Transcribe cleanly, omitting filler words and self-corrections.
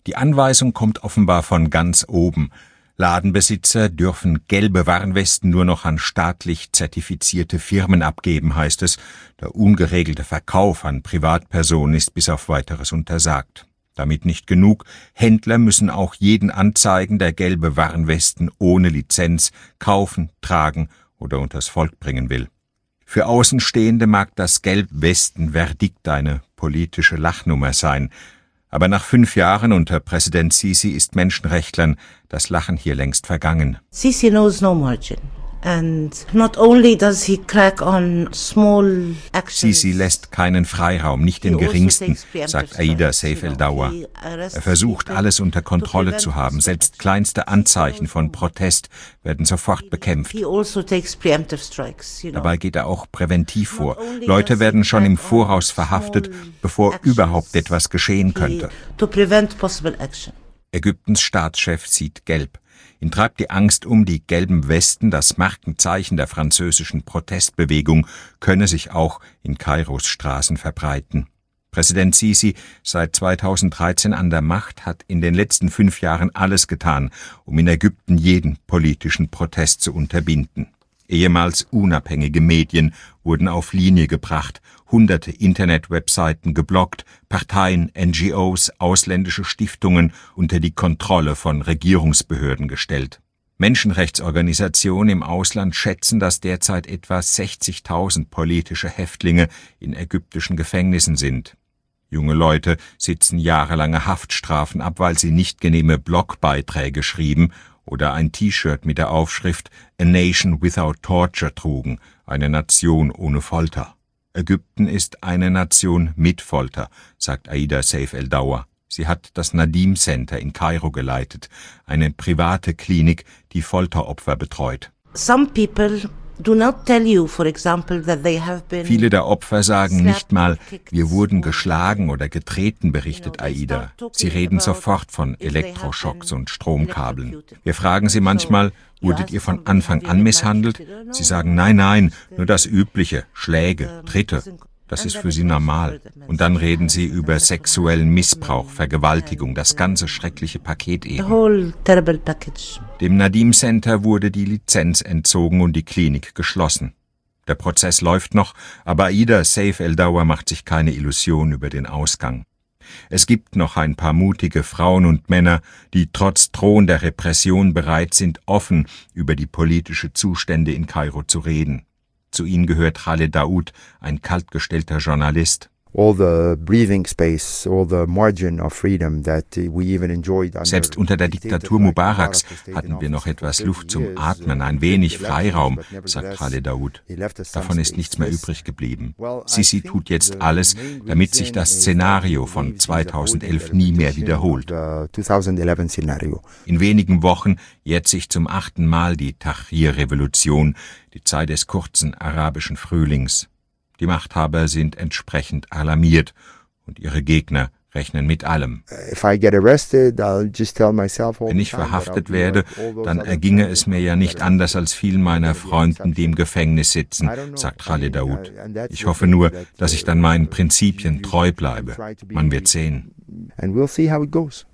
Die Anweisung kommt offenbar von ganz oben. Ladenbesitzer dürfen gelbe Warnwesten nur noch an staatlich zertifizierte Firmen abgeben, heißt es. Der ungeregelte Verkauf an Privatpersonen ist bis auf Weiteres untersagt. Damit nicht genug, Händler müssen auch jeden anzeigen, der gelbe Warnwesten ohne Lizenz kaufen, tragen oder unters Volk bringen will. Für Außenstehende mag das Gelbwesten-Verdikt eine politische Lachnummer sein. Aber nach 5 Jahren unter Präsident Sisi ist Menschenrechtlern das Lachen hier längst vergangen. Sisi knows no margin. And not only does he crack on small actions. Sisi lässt keinen Freiraum, nicht den geringsten, sagt Aida Saif El-Dawa. Er versucht, alles unter Kontrolle zu haben. Selbst kleinste Anzeichen von Protest werden sofort bekämpft. Dabei geht er auch präventiv vor. Leute werden schon im Voraus verhaftet, bevor überhaupt etwas geschehen könnte. Ägyptens Staatschef sieht gelb. Ihn treibt die Angst um, die gelben Westen, das Markenzeichen der französischen Protestbewegung, könne sich auch in Kairos Straßen verbreiten. Präsident Sisi, seit 2013 an der Macht, hat in den letzten 5 Jahren alles getan, um in Ägypten jeden politischen Protest zu unterbinden. Ehemals unabhängige Medien wurden auf Linie gebracht, hunderte Internetwebseiten geblockt, Parteien, NGOs, ausländische Stiftungen unter die Kontrolle von Regierungsbehörden gestellt. Menschenrechtsorganisationen im Ausland schätzen, dass derzeit etwa 60.000 politische Häftlinge in ägyptischen Gefängnissen sind. Junge Leute sitzen jahrelange Haftstrafen ab, weil sie nicht genehme Blogbeiträge schrieben oder ein T-Shirt mit der Aufschrift A Nation Without Torture trugen, eine Nation ohne Folter. Ägypten ist eine Nation mit Folter, sagt Aida Saif El-Dawa. Sie hat das Nadim Center in Kairo geleitet, eine private Klinik, die Folteropfer betreut. Viele der Opfer sagen nicht mal, wir wurden geschlagen oder getreten, berichtet Aida. Sie reden sofort von Elektroschocks und Stromkabeln. Wir fragen sie manchmal, wurdet ihr von Anfang an misshandelt? Sie sagen, nein, nur das Übliche, Schläge, Tritte. Das ist für sie normal. Und dann reden sie über sexuellen Missbrauch, Vergewaltigung, das ganze schreckliche Paket eben. Dem Nadim Center wurde die Lizenz entzogen und die Klinik geschlossen. Der Prozess läuft noch, aber Aida Saif El-Dawa macht sich keine Illusion über den Ausgang. Es gibt noch ein paar mutige Frauen und Männer, die trotz drohender Repression bereit sind, offen über die politischen Zustände in Kairo zu reden. Zu ihnen gehört Khaled Daoud, ein kaltgestellter Journalist. Selbst unter der Diktatur Mubaraks hatten wir noch etwas Luft zum Atmen, ein wenig Freiraum, sagt Khaled Daoud. Davon ist nichts mehr übrig geblieben. Sisi tut jetzt alles, damit sich das Szenario von 2011 nie mehr wiederholt. In wenigen Wochen jährt sich zum 8. Mal die Tahrir-Revolution, die Zeit des kurzen arabischen Frühlings. Die Machthaber sind entsprechend alarmiert und ihre Gegner rechnen mit allem. Wenn ich verhaftet werde, dann erginge es mir ja nicht anders als vielen meiner Freunden, die im Gefängnis sitzen, sagt Khaled Daoud. Ich hoffe nur, dass ich dann meinen Prinzipien treu bleibe. Man wird sehen.